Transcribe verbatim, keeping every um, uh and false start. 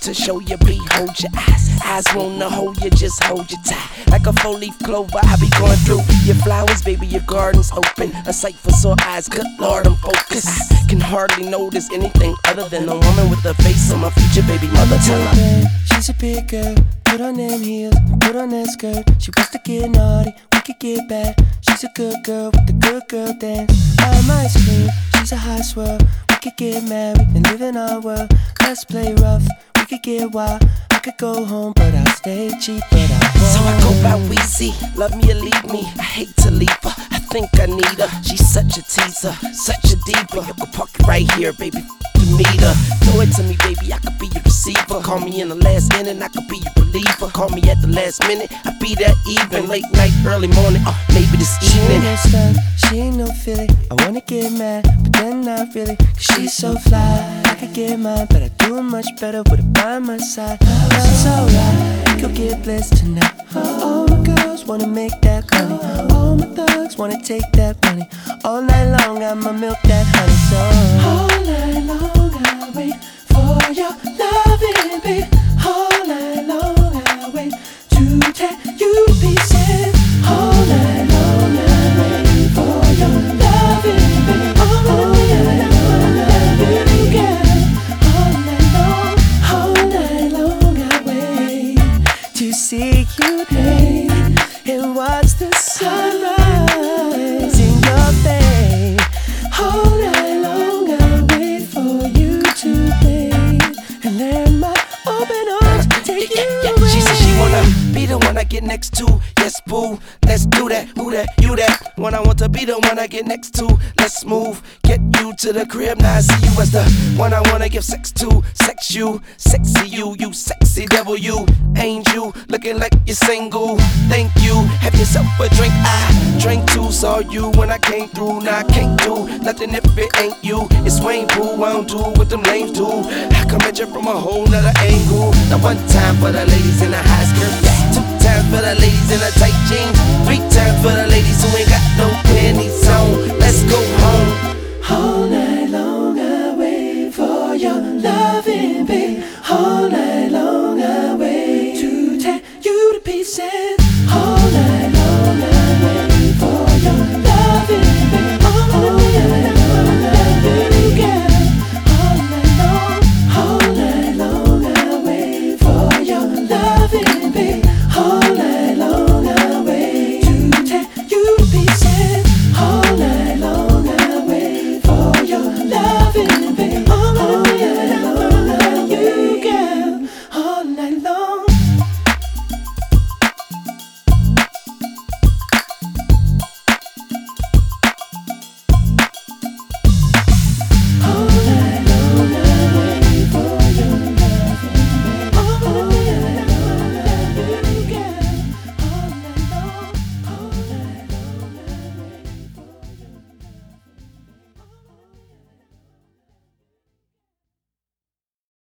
to show you, be hold your eyes. Eyes wanna hold you, just hold you tight. Like a four-leaf clover, I be going through your flowers, baby, your garden's open. A sight for sore eyes, good Lord, I'm focused. I can hardly notice anything other than a woman with the face of my future baby mother. Tell her she's a big girl, put on them heels, put on that skirt. She wants to get naughty, we could get bad. She's a good girl with the good girl dance. I might scream, she's a high swirl. We could get married and live in our world. Let's play rough, we could get wild. I could go home, but I'll stay cheap, but I won't. So I go by Weezy, love me or leave me. I hate to leave her, I think I need her. She's such a teaser, such a diva. You can park it right here, baby, you meet her. Throw it to me, baby, I could be your receiver. Call me in the last inning, I could be your reliever. Call me at the last minute, I be there even. Late night, early morning, or maybe this She evening. ain't no stun, she ain't no Philly. I wanna get mad, but then not really. Cause she's so fly, I could get mine, but I do it much better with her by my side. That's alright, we could get blessed tonight. All my girls wanna make that money. All my thugs wanna take that money. All night long I'ma milk that honey. So all night long I wait for your loving, babe. All night long I wait to tear you to pieces. All night long I wait for your loving, babe. All night long I wait, girl. All night long, all night long I wait to see you day and watch the sunrise in your face. All night long I wait for you to bathe and let my open arms take yeah, you yeah, away. She said she wanna be the one I get next to. Yes, boo, let's do that. Who that? You that? When I want to be the one I get next to. Let's move, get you to the crib. Now I see you as the one I wanna give sex to. Sex you, sexy you, you sexy devil you. Angel, looking like you're single. Thank you, have yourself a drink. I drank too, saw you when I came through. Now I can't do nothing if it ain't you. It's Wayne Pooh, I don't do what them lames do. I come at you from a whole nother angle. Now one time for the ladies in the high skirts, two times for the ladies in the tight jeans, three times for the ladies who ain't got no panties on. Let's go home. All night long I wait for your loving, babe. All night long I wait to tear you to pieces. All